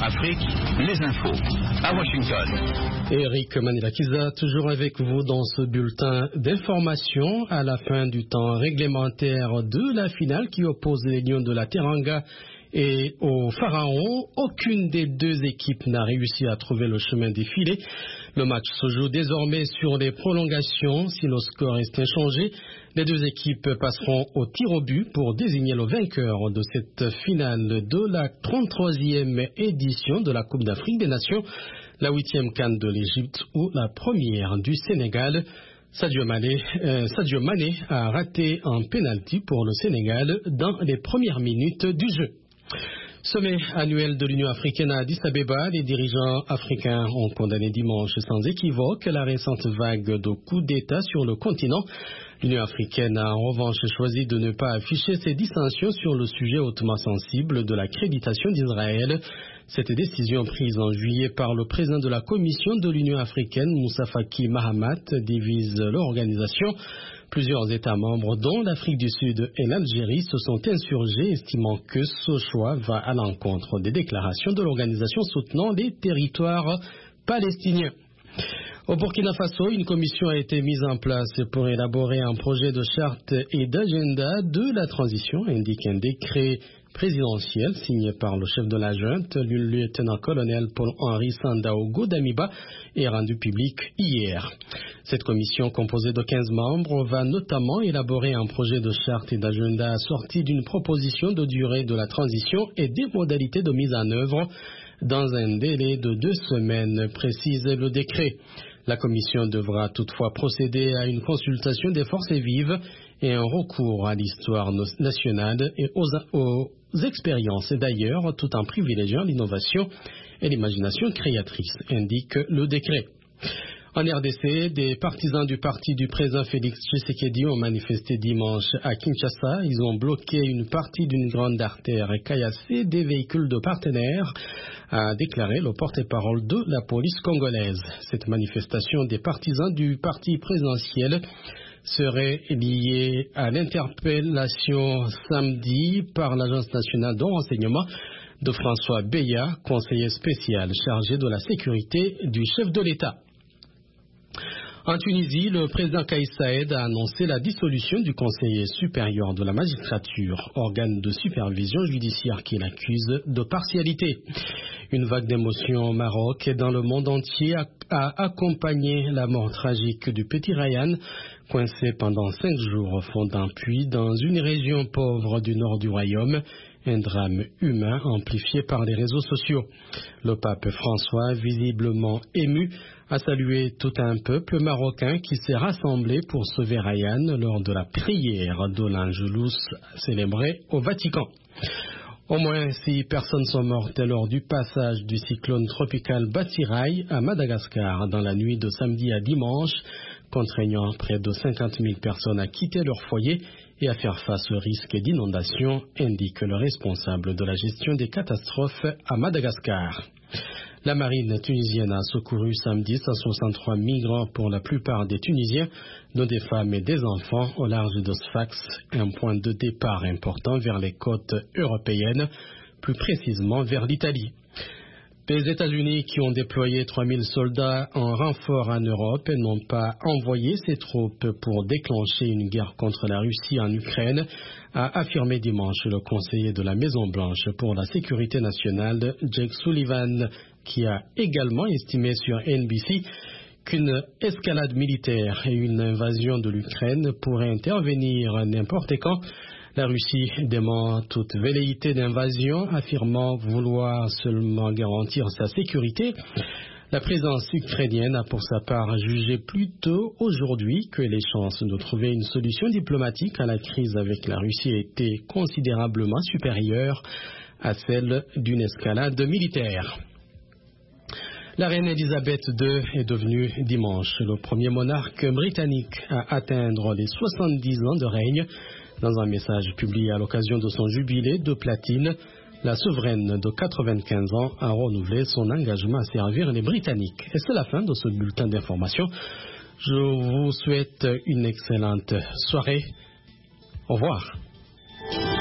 Afrique, les infos. À Washington. Eric Manilakiza, toujours avec vous dans ce bulletin d'information à la fin du temps réglementaire de la finale qui oppose les Lions de la Teranga et au Pharaon. Aucune des deux équipes n'a réussi à trouver le chemin des filets. Le match se joue désormais sur les prolongations. Si le score est inchangé, les deux équipes passeront au tir au but pour désigner le vainqueur de cette finale de la 33e édition de la Coupe d'Afrique des Nations, la 8e CAN de l'Égypte ou la première du Sénégal. Sadio Mané a raté un penalty pour le Sénégal dans les premières minutes du jeu. Sommet annuel de l'Union africaine à Addis Abeba, les dirigeants africains ont condamné dimanche sans équivoque la récente vague de coups d'État sur le continent. L'Union africaine a en revanche choisi de ne pas afficher ses dissensions sur le sujet hautement sensible de l'accréditation d'Israël. Cette décision prise en juillet par le président de la Commission de l'Union africaine, Moussa Faki Mahamat, divise l'organisation. Plusieurs États membres, dont l'Afrique du Sud et l'Algérie, se sont insurgés, estimant que ce choix va à l'encontre des déclarations de l'organisation soutenant les territoires palestiniens. Au Burkina Faso, une commission a été mise en place pour élaborer un projet de charte et d'agenda de la transition, indique un décret présidentiel signé par le chef de la junte, le lieutenant-colonel Paul-Henri Sandaogo Damiba, est rendu public hier. Cette commission, composée de 15 membres, va notamment élaborer un projet de charte et d'agenda assorti d'une proposition de durée de la transition et des modalités de mise en œuvre dans un délai de 2 semaines, précise le décret. La commission devra toutefois procéder à une consultation des forces vives et un recours à l'histoire nationale et aux expériences d'ailleurs, tout en privilégiant l'innovation et l'imagination créatrice, indique le décret. En RDC, des partisans du parti du président Félix Tshisekedi ont manifesté dimanche à Kinshasa. Ils ont bloqué une partie d'une grande artère et caillassé des véhicules de partenaires, a déclaré le porte-parole de la police congolaise. Cette manifestation des partisans du parti présidentiel serait liée à l'interpellation samedi par l'Agence nationale de renseignement de François Beya, conseiller spécial chargé de la sécurité du chef de l'État. En Tunisie, le président Kais Saied a annoncé la dissolution du Conseil supérieur de la magistrature, organe de supervision judiciaire qu'il accuse de partialité. Une vague d'émotions au Maroc et dans le monde entier a accompagné la mort tragique du petit Ryan, coincé pendant 5 jours au fond d'un puits dans une région pauvre du nord du royaume. Un drame humain amplifié par les réseaux sociaux. Le pape François, visiblement ému, a salué tout un peuple marocain qui s'est rassemblé pour sauver Ryan lors de la prière de l'Angelus célébrée au Vatican. Au moins 6 personnes sont mortes lors du passage du cyclone tropical Batsirai à Madagascar dans la nuit de samedi à dimanche, contraignant près de 50 000 personnes à quitter leur foyer et à faire face au risque d'inondation, indique le responsable de la gestion des catastrophes à Madagascar. La marine tunisienne a secouru samedi 163 migrants, pour la plupart des Tunisiens, dont des femmes et des enfants, au large de Sfax, un point de départ important vers les côtes européennes, plus précisément vers l'Italie. Les États-Unis, qui ont déployé 3000 soldats en renfort en Europe, n'ont pas envoyé ces troupes pour déclencher une guerre contre la Russie en Ukraine, a affirmé dimanche le conseiller de la Maison-Blanche pour la sécurité nationale, Jake Sullivan, qui a également estimé sur NBC qu'une escalade militaire et une invasion de l'Ukraine pourraient intervenir n'importe quand. La Russie dément toute velléité d'invasion, affirmant vouloir seulement garantir sa sécurité. La présence ukrainienne a pour sa part jugé plus tôt aujourd'hui que les chances de trouver une solution diplomatique à la crise avec la Russie étaient considérablement supérieures à celle d'une escalade militaire. La reine Elisabeth II est devenue dimanche le premier monarque britannique à atteindre les 70 ans de règne. Dans un message publié à l'occasion de son jubilé de platine, la souveraine de 95 ans a renouvelé son engagement à servir les Britanniques. Et c'est la fin de ce bulletin d'information. Je vous souhaite une excellente soirée. Au revoir.